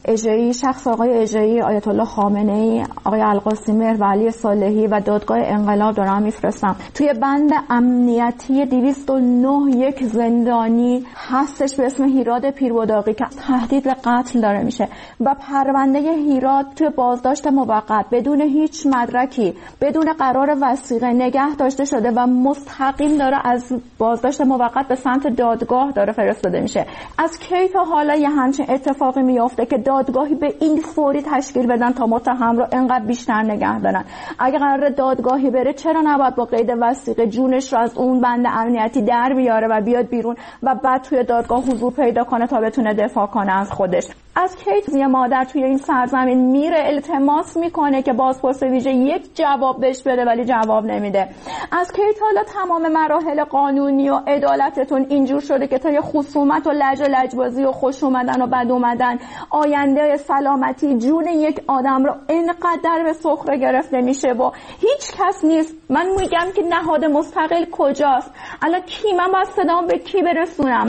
اژه‌ای، شخص آقای اژه‌ای، آیت الله خامنه‌ای، آقای القاسی مهر و علی صالحی و دادگاه انقلاب دارم میفرستم. توی بند امنیتی 209 یک زندانی هستش به اسم هیراد پیربداقی که تهدید به قتل داره میشه و پرونده هیراد توی بازداشت موقت بدون هیچ مدرکی، بدون قرار وثیقه نگه داشته شده و مستقیم داره از بازداشت موقت به سمت دادگاه داره فرستاده میشه. از کی تا حالا یه همچین اتفاقی میفته که دادگاهی به این فوری تشکیل بدن تا متهم رو انقدر بیشتر نگه دارن؟ اگه قرار دادگاهی بره چرا نباید با قید وثیقه جونش رو از اون بند امنیتی در بیاره و بیاد بیرون و بعد توی دادگاه حضور پیدا کنه تا بتونه دفاع کنه از خودش؟ از کی یه مادر توی این سرزمین میره التماس میکنه که بازپرس ویژه یک جواب بهش بده ولی جواب نمیده؟ از کی تا حالا تمام مراحل قانونی و عدالتتون اینجور شده که تا یه خصومت و لج و لجبازی و خوش اومدن و بد اومدن آینده سلامتی جون یک آدم رو اینقدر به سخره گرفته میشه و هیچ کس نیست؟ من میگم که نهاد مستقل کجاست؟ الان کی؟ من باید صدام به کی برسونم؟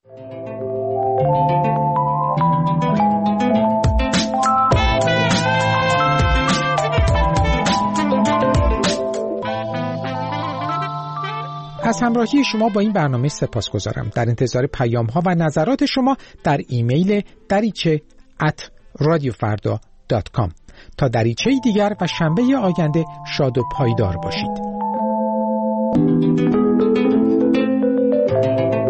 از همراهی شما با این برنامه سپاسگزارم. در انتظار پیام‌ها و نظرات شما در ایمیل dariche@radiofarda.com. تا دریچه دیگر و شنبه آینده شاد و پایدار باشید.